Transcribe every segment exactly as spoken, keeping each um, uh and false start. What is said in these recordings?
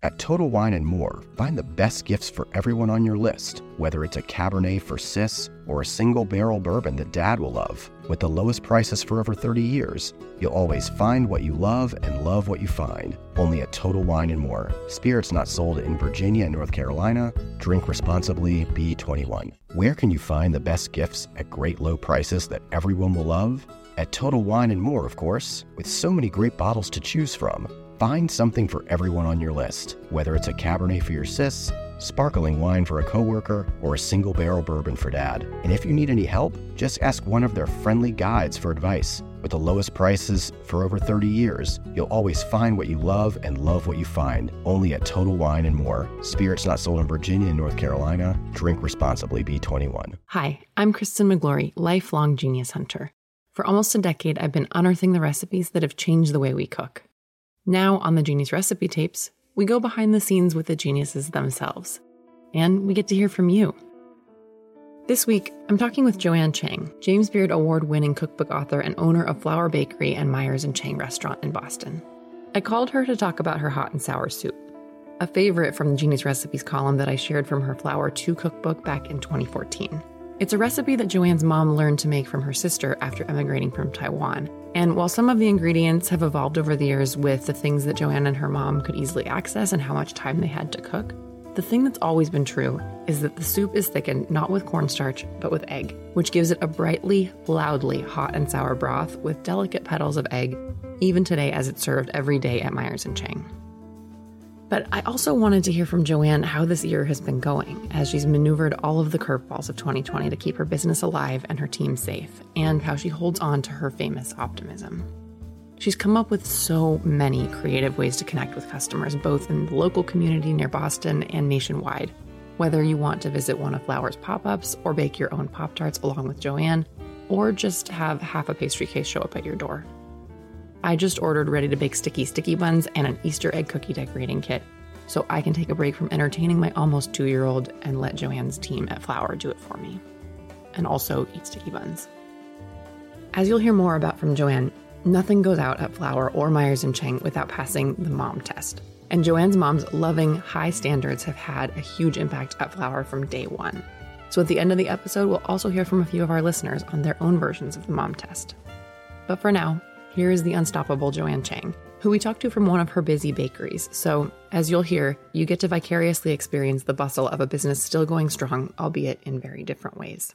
At Total Wine and More, find the best gifts for everyone on your list, whether it's a Cabernet for Sis or a single barrel bourbon that Dad will love. With the lowest prices for over thirty years, you'll always find what you love and love what you find. Only at Total Wine and More. Spirits not sold in Virginia and North Carolina. Drink responsibly. B twenty-one. Where can you find the best gifts at great low prices that everyone will love? At Total Wine and More, of course. With so many great bottles to choose from, find something for everyone on your list, whether it's a Cabernet for your sis, sparkling wine for a coworker, or a single barrel bourbon for Dad. And if you need any help, just ask one of their friendly guides for advice. With the lowest prices for over thirty years, you'll always find what you love and love what you find. Only at Total Wine and More. Spirits not sold in Virginia and North Carolina. Drink responsibly. B twenty-one. Hi, I'm Kristen McGlory, lifelong Genius Hunter. For almost a decade, I've been unearthing the recipes that have changed the way we cook. Now, on the Genius Recipe Tapes, we go behind the scenes with the geniuses themselves. And we get to hear from you. This week, I'm talking with Joanne Chang, James Beard Award-winning cookbook author and owner of Flour Bakery and Myers and Chang restaurant in Boston. I called her to talk about her hot and sour soup, a favorite from the Genius Recipes column that I shared from her Flour two cookbook back in twenty fourteen. It's a recipe that Joanne's mom learned to make from her sister after emigrating from Taiwan. And while some of the ingredients have evolved over the years with the things that Joanne and her mom could easily access and how much time they had to cook, the thing that's always been true is that the soup is thickened not with cornstarch, but with egg, which gives it a brightly, loudly hot and sour broth with delicate petals of egg, even today as it's served every day at Myers and Chang. But I also wanted to hear from Joanne how this year has been going, as she's maneuvered all of the curveballs of twenty twenty to keep her business alive and her team safe, and how she holds on to her famous optimism. She's come up with so many creative ways to connect with customers, both in the local community near Boston and nationwide. Whether you want to visit one of Flour's pop-ups or bake your own Pop-Tarts along with Joanne, or just have half a pastry case show up at your door. I just ordered ready-to-bake sticky sticky buns and an Easter egg cookie decorating kit, so I can take a break from entertaining my almost two-year-old and let Joanne's team at Flour do it for me. And also eat sticky buns. As you'll hear more about from Joanne, nothing goes out at Flour or Myers and Chang without passing the mom test. And Joanne's mom's loving, high standards have had a huge impact at Flour from day one. So at the end of the episode, we'll also hear from a few of our listeners on their own versions of the mom test. But for now, here is the unstoppable Joanne Chang, who we talked to from one of her busy bakeries. So, as you'll hear, you get to vicariously experience the bustle of a business still going strong, albeit in very different ways.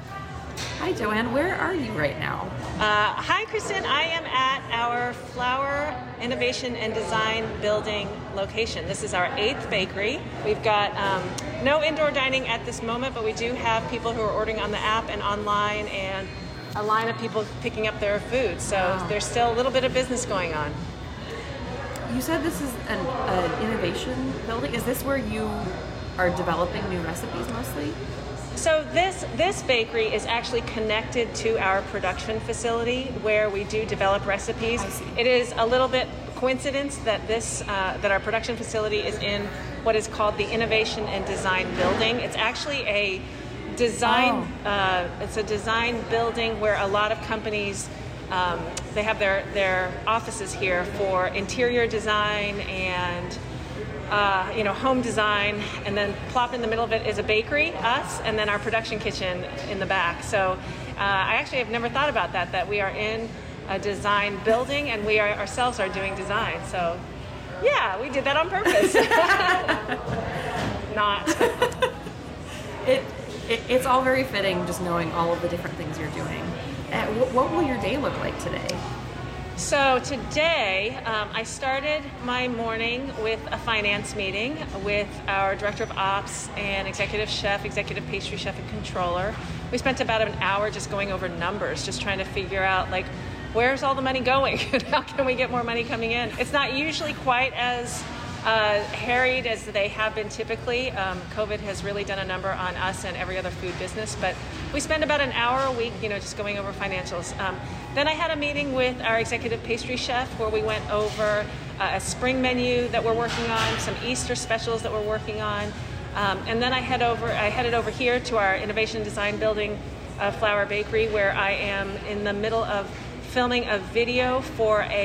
Hi, Joanne. Where are you right now? Uh, hi, Kristen. I am at our Flour Innovation and Design Building location. This is our eighth bakery. We've got um, no indoor dining at this moment, but we do have people who are ordering on the app and online, and a line of people picking up their food. So wow. There's still a little bit of business going on. You said this is an, an innovation building. Is this where you are developing new recipes mostly? So this this bakery is actually connected to our production facility where we do develop recipes. I see. It is a little bit coincidence that this uh, that our production facility is in what is called the Innovation and Design Building. It's actually a design. Oh. Uh, it's a design building where a lot of companies um, they have their their offices here for interior design and. Uh, you know, home design, and then plop in the middle of it is a bakery, us, and then our production kitchen in the back. So uh, I actually have never thought about that, that we are in a design building and we are ourselves are doing design. So yeah, we did that on purpose. Not. it, it It's all very fitting just knowing all of the different things you're doing. Uh, what, what will your day look like today? So today, um, I started my morning with a finance meeting with our director of ops and executive chef, executive pastry chef, and controller. We spent about an hour just going over numbers, just trying to figure out, like, where's all the money going? How can we get more money coming in? It's not usually quite as uh, harried as they have been typically. Um, COVID has really done a number on us and every other food business, but we spend about an hour a week, you know, just going over financials. Um, Then I had a meeting with our executive pastry chef where we went over uh, a spring menu that we're working on, some Easter specials that we're working on, um, and then I head over. I headed over here to our Innovation Design Building, uh, Flour Bakery, where I am in the middle of filming a video for a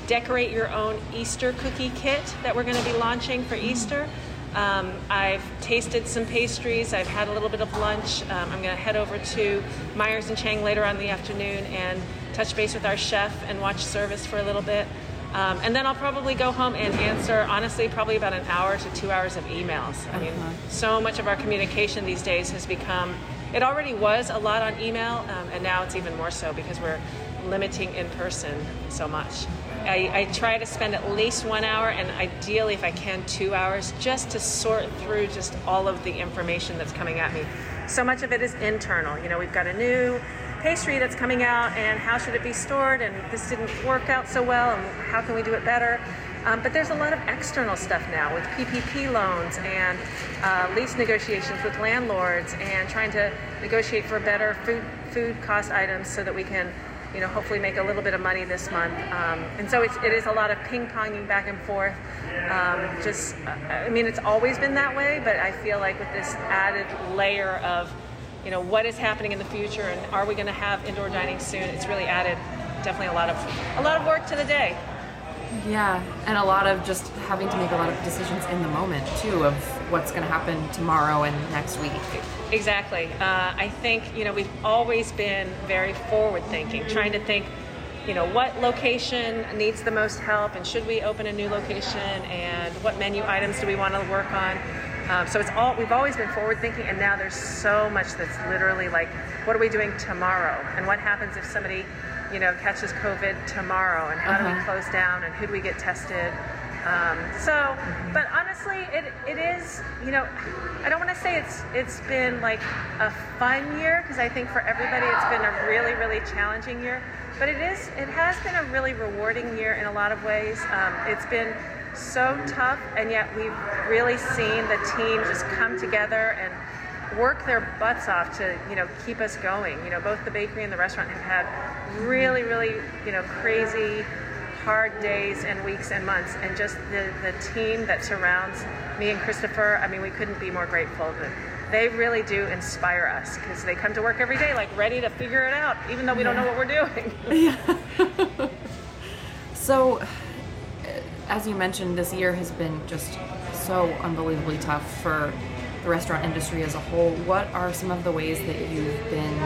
decorate your own Easter cookie kit that we're going to be launching for Easter. Um, I've tasted some pastries. I've had a little bit of lunch. Um, I'm going to head over to Myers and Chang later on in the afternoon and touch base with our chef and watch service for a little bit. Um, and then I'll probably go home and answer, honestly, probably about an hour to two hours of emails. I mean, uh-huh. so much of our communication these days has become, it already was a lot on email, um, and now it's even more so because we're limiting in person so much. I, I try to spend at least one hour, and ideally, if I can, two hours, just to sort through just all of the information that's coming at me. So much of it is internal. You know, we've got a new pastry that's coming out, and how should it be stored, and this didn't work out so well, and how can we do it better? Um, but there's a lot of external stuff now with P P P loans and uh, lease negotiations with landlords, and trying to negotiate for better food food cost items so that we can, you know, hopefully make a little bit of money this month. Um, and so it's, it is a lot of ping-ponging back and forth. Um, just, I mean, it's always been that way, but I feel like with this added layer of, you know, what is happening in the future, and are we going to have indoor dining soon? It's really added definitely a lot of a lot of work to the day. Yeah, and a lot of just having to make a lot of decisions in the moment too, of what's going to happen tomorrow and next week. Exactly. Uh, I think, you know, we've always been very forward-thinking, trying to think, you know, what location needs the most help, and should we open a new location, and what menu items do we want to work on? Um, so it's all, we've always been forward thinking, and now there's so much that's literally like, what are we doing tomorrow? And what happens if somebody, you know, catches COVID tomorrow, and how uh-huh. do we close down, and who do we get tested? Um, so, mm-hmm. but honestly, it it is, you know, I don't want to say it's it's been like a fun year, because I think for everybody it's been a really, really challenging year, but it is, it has been a really rewarding year in a lot of ways. Um, it's been so tough, and yet we've really seen the team just come together and work their butts off to, you know, keep us going. You know, both the bakery and the restaurant have had really, really, you know, crazy, hard days and weeks and months, and just the, the team that surrounds me and Christopher, I mean, we couldn't be more grateful. That they really do inspire us, because they come to work every day like ready to figure it out, even though we don't know what we're doing. Yeah. So, as you mentioned, this year has been just so unbelievably tough for the restaurant industry as a whole. What are some of the ways that you've been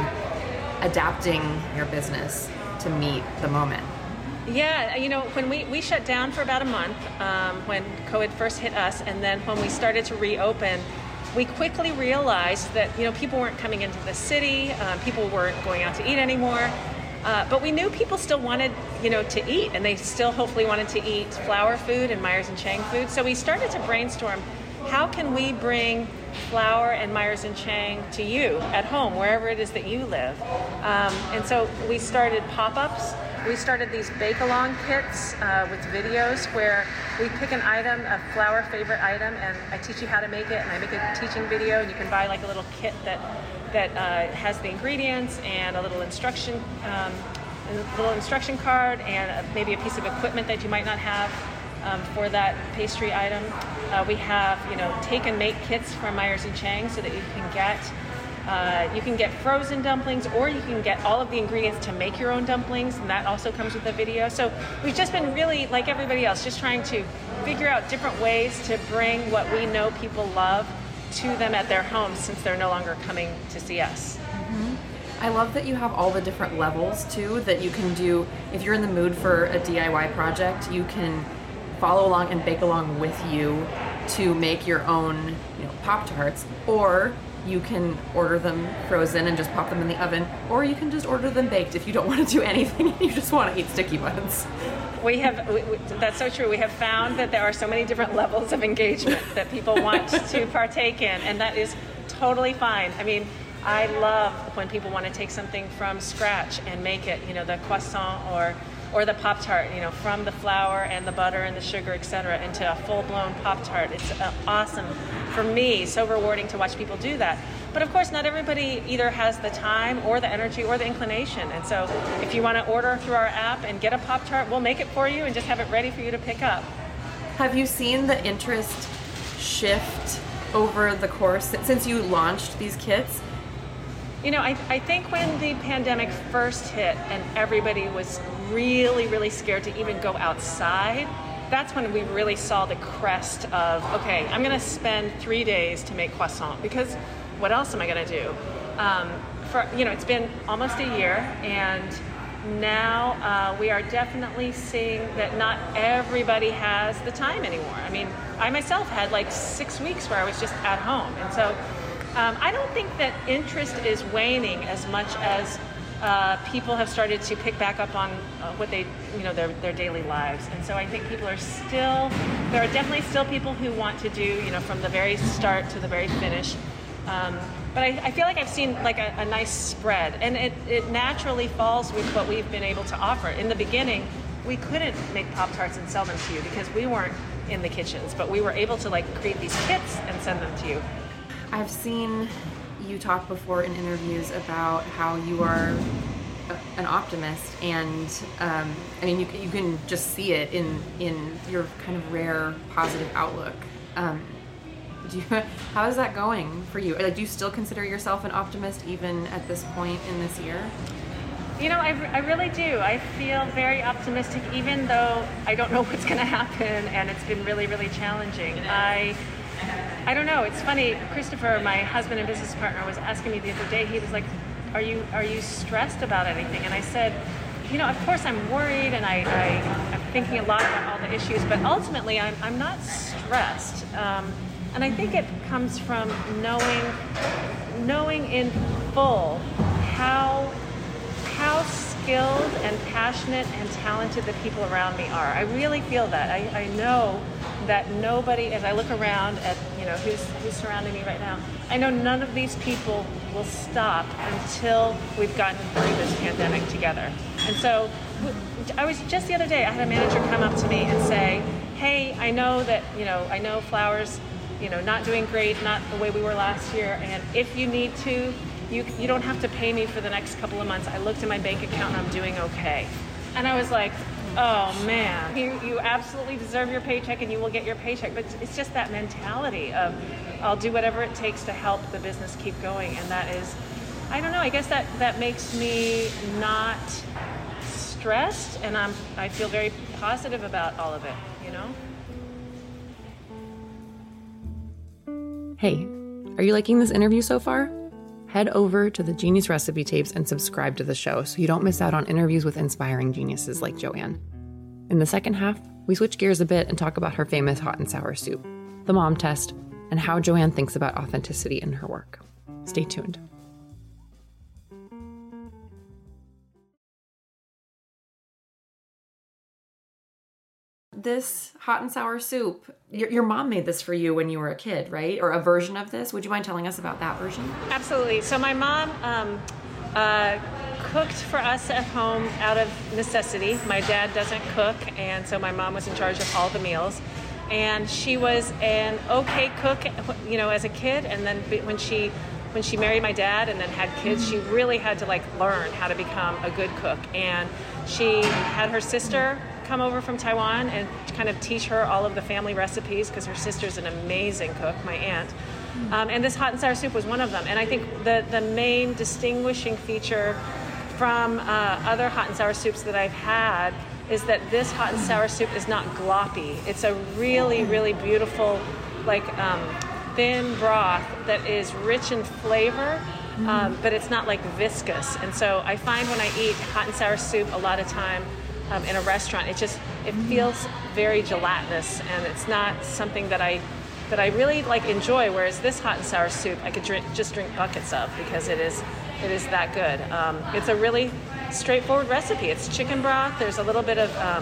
adapting your business to meet the moment? Yeah, you know, when we, we shut down for about a month, um, when COVID first hit us, and then when we started to reopen, we quickly realized that, you know, people weren't coming into the city, um, people weren't going out to eat anymore. Uh, but we knew people still wanted, you know, to eat, and they still hopefully wanted to eat Flower food and Myers and Chang food. So we started to brainstorm, how can we bring Flower and Myers and Chang to you at home, wherever it is that you live? Um, and so we started pop-ups. We started these bake-along kits uh, with videos where we pick an item, a Flower favorite item, and I teach you how to make it, and I make a teaching video, and you can buy like a little kit that that uh, has the ingredients and a little instruction, um, a little instruction card, and a, maybe a piece of equipment that you might not have um, for that pastry item. Uh, we have, you know, take and make kits from Myers and Chang, so that you can get uh, you can get frozen dumplings, or you can get all of the ingredients to make your own dumplings, and that also comes with a video. So we've just been really, like everybody else, just trying to figure out different ways to bring what we know people love to them at their homes, since they're no longer coming to see us. Mm-hmm. I love that you have all the different levels too, that you can do. If you're in the mood for a D I Y project, you can follow along and bake along with you to make your own, you know, Pop-Tarts, or you can order them frozen and just pop them in the oven, or you can just order them baked if you don't want to do anything and you just want to eat sticky buns. We have, we, we, that's so true. We have found that there are so many different levels of engagement that people want to partake in, and that is totally fine. I mean, I love when people want to take something from scratch and make it, you know, the croissant or or the Pop-Tart, you know, from the flour and the butter and the sugar, et cetera, into a full-blown Pop-Tart. It's uh, awesome. For me, so rewarding to watch people do that. But of course, not everybody either has the time or the energy or the inclination. And so if you want to order through our app and get a Pop-Tart, we'll make it for you and just have it ready for you to pick up. Have you seen the interest shift over the course since you launched these kits? You know, I, I think when the pandemic first hit and everybody was really, really scared to even go outside, that's when we really saw the crest of, okay, I'm going to spend three days to make croissant, because what else am I going to do? Um, for you know, it's been almost a year, and now uh, we are definitely seeing that not everybody has the time anymore. I mean, I myself had like six weeks where I was just at home, and so um, I don't think that interest is waning as much as Uh, people have started to pick back up on uh, what they, you know, their their daily lives, and so I think people are still, there are definitely still people who want to do, you know, from the very start to the very finish. Um, but I, I feel like I've seen like a, a nice spread, and it, it naturally falls with what we've been able to offer. In the beginning, we couldn't make Pop-Tarts and sell them to you because we weren't in the kitchens, but we were able to like create these kits and send them to you. I've seen you talk before in interviews about how you are a, an optimist, and um, I mean, you, you can just see it in in your kind of rare positive outlook. Um, do you, how is that going for you? Like, do you still consider yourself an optimist even at this point in this year? You know, I, I really do. I feel very optimistic, even though I don't know what's going to happen, and it's been really, really challenging. I I don't know. It's funny. Christopher, my husband and business partner, was asking me the other day. He was like, "Are you are you stressed about anything?" And I said, "You know, of course I'm worried, and I, I I'm thinking a lot about all the issues, but ultimately I'm I'm not stressed." Um, and I think it comes from knowing knowing in full how how skilled and passionate and talented the people around me are. I really feel that. I, I know that nobody, as I look around at, you know, who's who's surrounding me right now, I know none of these people will stop until we've gotten through this pandemic together. And so I was just the other day, I had a manager come up to me and say, "Hey, I know that, you know, I know Flowers, you know, not doing great, not the way we were last year, and if you need to, You you don't have to pay me for the next couple of months. I looked at my bank account and I'm doing okay." And I was like, oh man, you, you absolutely deserve your paycheck and you will get your paycheck. But it's just that mentality of, I'll do whatever it takes to help the business keep going. And that is, I don't know, I guess that, that makes me not stressed, and I'm I feel very positive about all of it, you know? Hey, are you liking this interview so far? Head over to the Genius Recipe Tapes and subscribe to the show so you don't miss out on interviews with inspiring geniuses like Joanne. In the second half, we switch gears a bit and talk about her famous hot and sour soup, the mom test, and how Joanne thinks about authenticity in her work. Stay tuned. This hot and sour soup, your, your mom made this for you when you were a kid, right? Or a version of this. Would you mind telling us about that version? Absolutely. So my mom um, uh, cooked for us at home out of necessity. My dad doesn't cook, and so my mom was in charge of all the meals. And she was an okay cook, you know, as a kid. And then when she when she married my dad and then had kids, she really had to like learn how to become a good cook. And she had her sister come over from Taiwan and kind of teach her all of the family recipes, because her sister's an amazing cook, my aunt. Um, and this hot and sour soup was one of them. And I think the, the main distinguishing feature from uh, other hot and sour soups that I've had is that this hot and sour soup is not gloppy. It's a really, really beautiful, like um, thin broth that is rich in flavor, um, but it's not like viscous. And so I find when I eat hot and sour soup a lot of time, Um, in a restaurant, it just it feels very gelatinous, and it's not something that I that I really like enjoy. Whereas this hot and sour soup, I could drink just drink buckets of, because it is it is that good. Um, it's a really straightforward recipe. It's chicken broth. There's a little bit of um,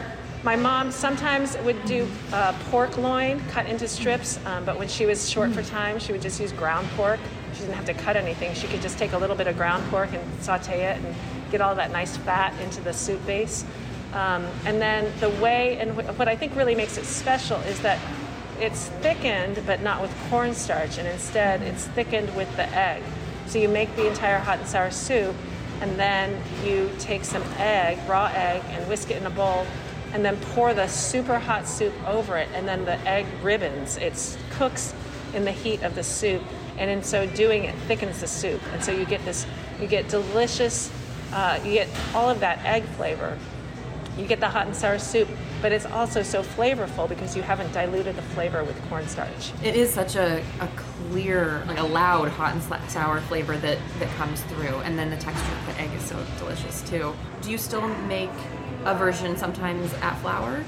my mom sometimes would do uh, pork loin cut into strips, um, but when she was short for time, she would just use ground pork. She didn't have to cut anything. She could just take a little bit of ground pork and saute it and get all that nice fat into the soup base. Um, and then the way, and what I think really makes it special is that it's thickened, but not with cornstarch, and instead it's thickened with the egg. So you make the entire hot and sour soup, and then you take some egg, raw egg, and whisk it in a bowl, and then pour the super hot soup over it, and then the egg ribbons. It cooks in the heat of the soup, and in so doing, it thickens the soup. And so you get this, you get delicious, Uh, you get all of that egg flavor. You get the hot and sour soup, but it's also so flavorful because you haven't diluted the flavor with cornstarch. It is such a, a clear, like a loud hot and sour flavor that, that comes through, and then the texture of the egg is so delicious too. Do you still make a version sometimes at Flour?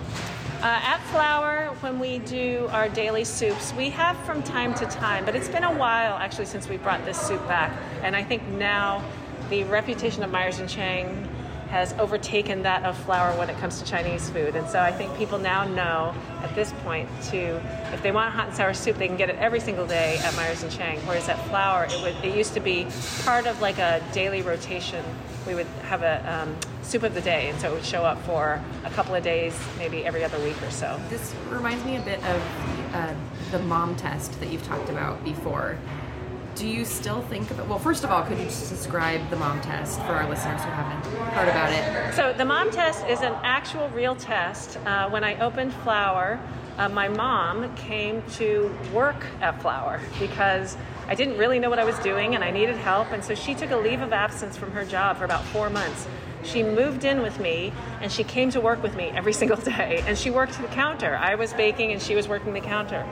Uh, at Flour, when we do our daily soups, we have from time to time, but it's been a while actually since we brought this soup back, and I think now the reputation of Myers and Chang has overtaken that of Flour when it comes to Chinese food. And so I think people now know at this point to, if they want hot and sour soup, they can get it every single day at Myers and Chang. Whereas at Flour, it would it used to be part of like a daily rotation. We would have a um, soup of the day, and so it would show up for a couple of days, maybe every other week or so. This reminds me a bit of uh, the mom test that you've talked about before. Do you still think of it? Well, first of all, could you just describe the mom test for our listeners who haven't heard about it? So the mom test is an actual real test. Uh, when I opened Flour, uh, my mom came to work at Flour because I didn't really know what I was doing and I needed help. And so she took a leave of absence from her job for about four months. She moved in with me and she came to work with me every single day. And she worked the counter. I was baking and she was working the counter.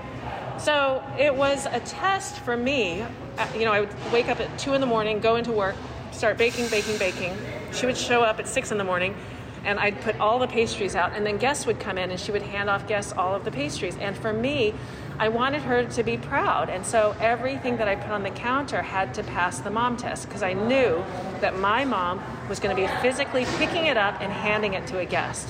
So it was a test for me. You know, I would wake up at two in the morning, go into work, start baking, baking, baking. She would show up at six in the morning, and I'd put all the pastries out, and then guests would come in, and she would hand off guests all of the pastries. And for me, I wanted her to be proud, and so everything that I put on the counter had to pass the mom test, because I knew that my mom was going to be physically picking it up and handing it to a guest.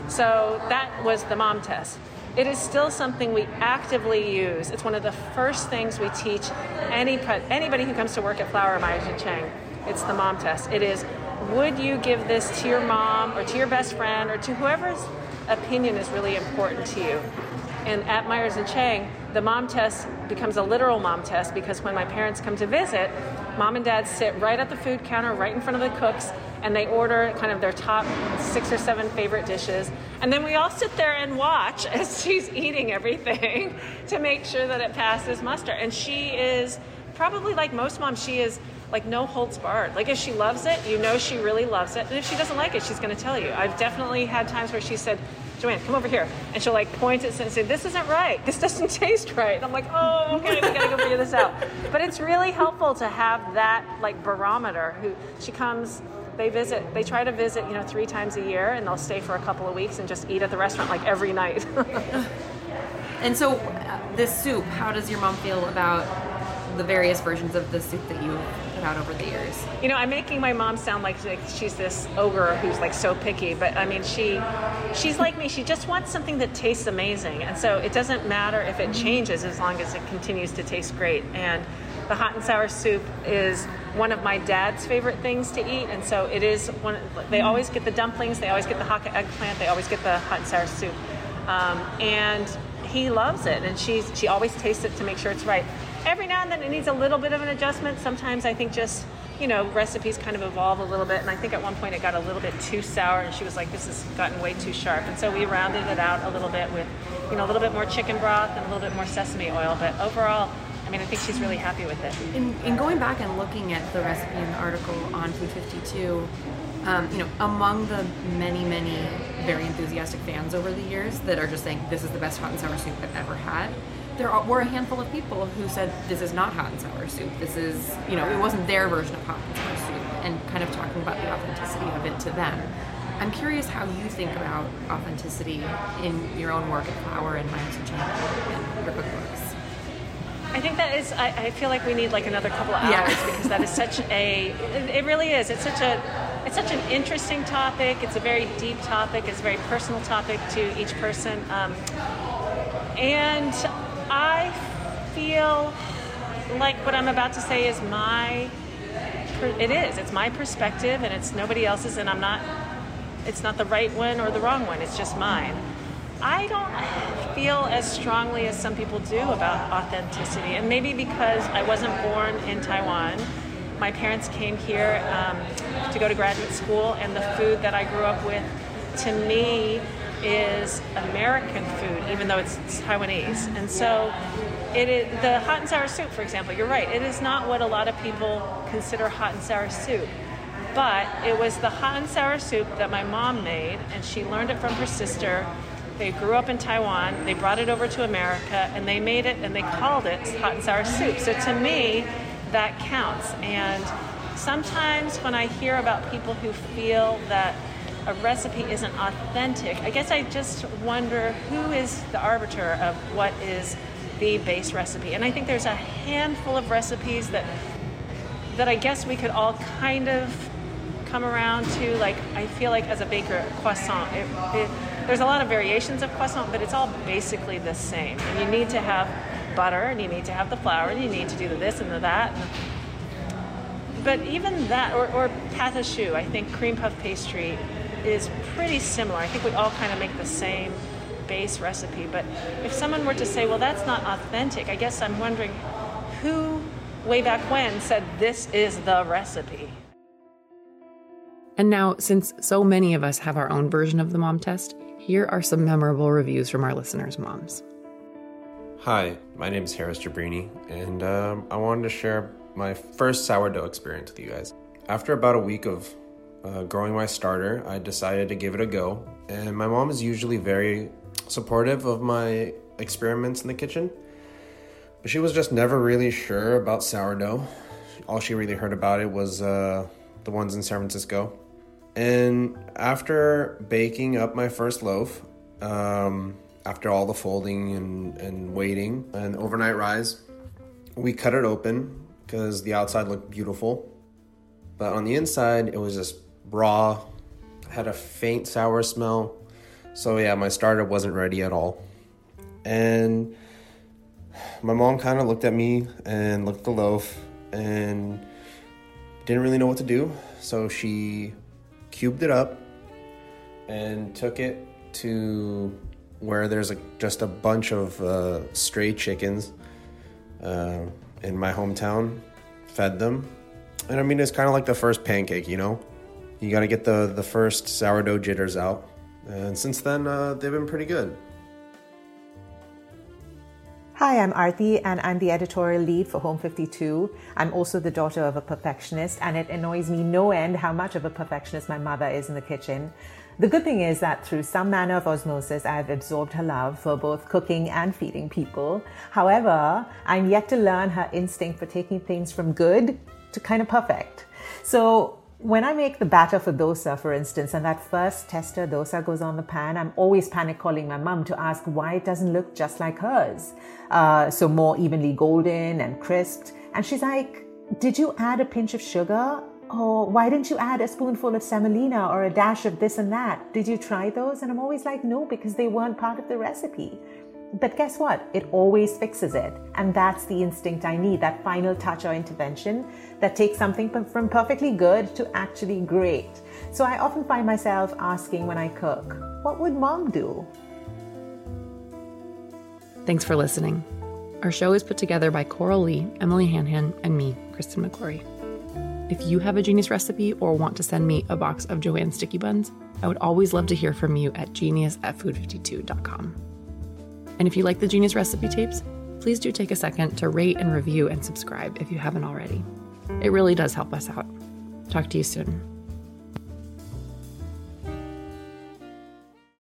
So that was the mom test. It is still something we actively use. It's one of the first things we teach any anybody who comes to work at Flour or Myers and Chang. It's the mom test. It is, would you give this to your mom or to your best friend or to whoever's opinion is really important to you? And at Myers and Chang, the mom test becomes a literal mom test because when my parents come to visit, mom and dad sit right at the food counter, right in front of the cooks, and they order kind of their top six or seven favorite dishes. And then we all sit there and watch as she's eating everything to make sure that it passes muster. And she is probably like most moms, she is like no holds barred. Like if she loves it, you know she really loves it. And if she doesn't like it, she's going to tell you. I've definitely had times where she said, Joanne, come over here. And she'll like point at it and say, this isn't right. This doesn't taste right. And I'm like, oh, okay, we gotta go figure this out. But it's really helpful to have that like barometer. Who she comes, they visit, they try to visit, you know, three times a year, and they'll stay for a couple of weeks and just eat at the restaurant like every night. And so uh, this soup, how does your mom feel about the various versions of the soup that you put out over the years? You know, I'm making my mom sound like, like she's this ogre who's like so picky, but I mean, she she's like me. She just wants something that tastes amazing. And so it doesn't matter if it changes as long as it continues to taste great. And the hot and sour soup is one of my dad's favorite things to eat. And so it is one, they always get the dumplings, they always get the hot eggplant, they always get the hot and sour soup. Um, and he loves it. And she's, she always tastes it to make sure it's right. Every now and then it needs a little bit of an adjustment. Sometimes I think just, you know, recipes kind of evolve a little bit. And I think at one point it got a little bit too sour and she was like, this has gotten way too sharp. And so we rounded it out a little bit with, you know, a little bit more chicken broth and a little bit more sesame oil. But overall, I mean, I think she's really happy with it. In, in going back and looking at the recipe in the article on Food fifty-two, um, you know, among the many, many very enthusiastic fans over the years that are just saying, this is the best hot and sour soup I've ever had, there were a handful of people who said, this is not hot and sour soup. This is, you know, it wasn't their version of hot and sour soup, and kind of talking about the authenticity of it to them. I'm curious how you think about authenticity in your own work at Flour and Myers and Chang and your cookbooks. I think that is, I, I feel like we need like another couple of hours yeah. because that is such a, it, it really is. It's such a, it's such an interesting topic. It's a very deep topic. It's a very personal topic to each person. Um, and I feel like what I'm about to say is my, it is, it's my perspective and it's nobody else's, and I'm not, it's not the right one or the wrong one, it's just mine. I don't feel as strongly as some people do about authenticity, and maybe because I wasn't born in Taiwan. My parents came here um, to go to graduate school, and the food that I grew up with, to me, is American food, even though it's, it's Taiwanese. And so it is, the hot and sour soup, for example, you're right, it is not what a lot of people consider hot and sour soup. But it was the hot and sour soup that my mom made, and she learned it from her sister. They grew up in Taiwan, they brought it over to America, and they made it, and they called it hot and sour soup. So to me, that counts. And sometimes when I hear about people who feel that a recipe isn't authentic, I guess I just wonder who is the arbiter of what is the base recipe. And I think there's a handful of recipes that that I guess we could all kind of come around to. Like, I feel like as a baker, croissant, it, it, there's a lot of variations of croissant, but it's all basically the same. And you need to have butter, and you need to have the flour, and you need to do the this and the that. But even that, or, or pâte à choux, I think cream puff pastry is pretty similar. I think we all kind of make the same base recipe. But if someone were to say, well, that's not authentic, I guess I'm wondering who, way back when, said this is the recipe. And now, since so many of us have our own version of the mom test, here are some memorable reviews from our listeners' moms. Hi, my name is Harris Jabrini, and um, I wanted to share my first sourdough experience with you guys. After about a week of uh, growing my starter, I decided to give it a go, and my mom is usually very supportive of my experiments in the kitchen, but she was just never really sure about sourdough. All she really heard about it was uh, the ones in San Francisco. And after baking up my first loaf, um, after all the folding and, and waiting and overnight rise, we cut it open because the outside looked beautiful. But on the inside, it was just raw, had a faint sour smell. So yeah, my starter wasn't ready at all. And my mom kind of looked at me and looked at the loaf and didn't really know what to do. So she cubed it up and took it to where there's a, just a bunch of uh, stray chickens uh, in my hometown, fed them. And I mean, it's kind of like the first pancake, you know? You got to get the, the first sourdough jitters out. And since then, uh, they've been pretty good. Hi, I'm Aarti, and I'm the editorial lead for Home fifty-two. I'm also the daughter of a perfectionist, and it annoys me no end how much of a perfectionist my mother is in the kitchen. The good thing is that through some manner of osmosis, I've absorbed her love for both cooking and feeding people. However, I'm yet to learn her instinct for taking things from good to kind of perfect. So when I make the batter for dosa, for instance, and that first tester dosa goes on the pan, I'm always panic calling my mum to ask why it doesn't look just like hers. Uh, so more evenly golden and crisped. And she's like, did you add a pinch of sugar? Or why didn't you add a spoonful of semolina or a dash of this and that? Did you try those? And I'm always like, no, because they weren't part of the recipe. But guess what? It always fixes it. And that's the instinct I need, that final touch or intervention that takes something from perfectly good to actually great. So I often find myself asking when I cook, what would mom do? Thanks for listening. Our show is put together by Coral Lee, Emily Hanhan, and me, Kristen McClory. If you have a genius recipe or want to send me a box of Joanne sticky buns, I would always love to hear from you at genius at food fifty-two dot com. And if you like the Genius Recipe Tapes, please do take a second to rate and review and subscribe if you haven't already. It really does help us out. Talk to you soon.